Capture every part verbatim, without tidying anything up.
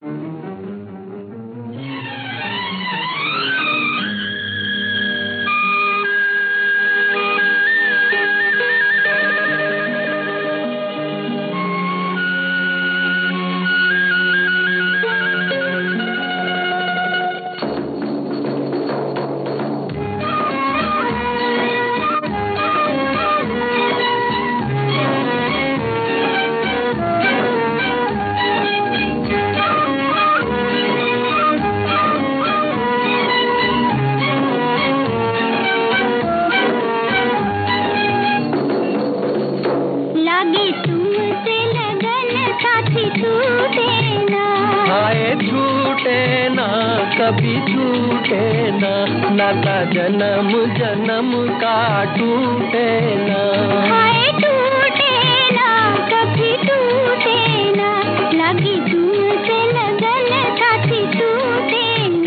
छूटे ना कभी छूटे ना, नाता जन्म जन्म का टूटे ना। हाय टूटे ना कभी टूटे ना, लगी तुमसे लगन साथी टूटे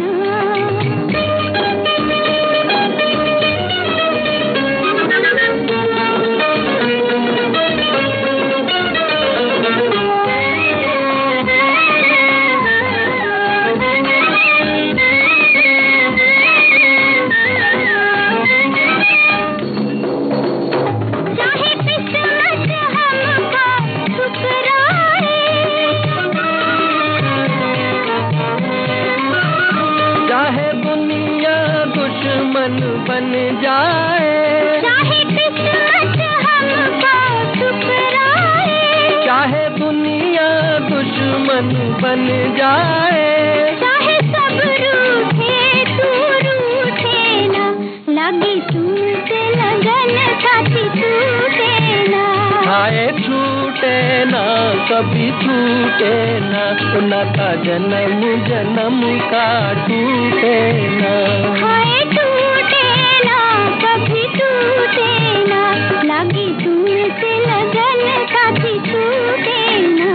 बन जाए, चाहे किस्मत हमको ठुकराए, चाहे दुनिया दुश्मन बन जाए, चाहे सब रूठे तू रूठे ना, लगी तुमसे लगन साथी टूटे ना। हाय छूटे ना कभी छूटे ना, नाता जन्म जन्म का टूटे ना। हाय टूटे ना कभी टूटे ना, लगी तुमसे लगन साथी टूटे ना।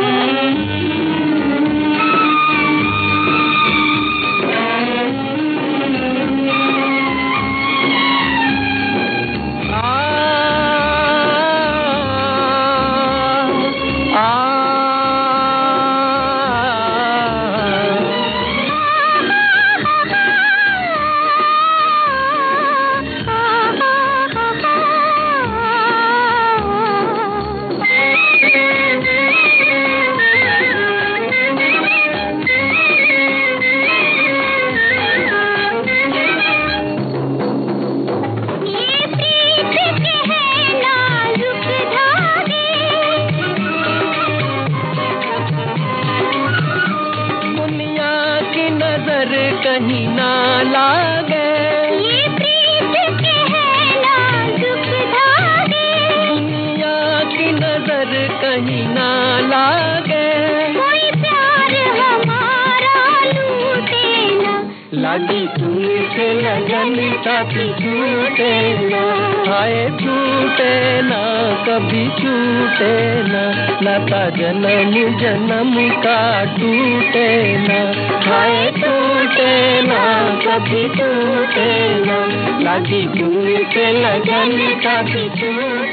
कहीं ना लागे, ये प्रीत के है नाजुक धागे, दुनिया की नजर कहीं ना लागे, कोई प्यार हमारा लूटे ना, लगी तुमसे लगन साथी छूटे ना। हाय छूटे ना कभी छूटे ना, नाता जन्म जन्म का टूटे ना। हाय टूटे ना कभी टूटे ना, लगी तुमसे लगन साथी छूटे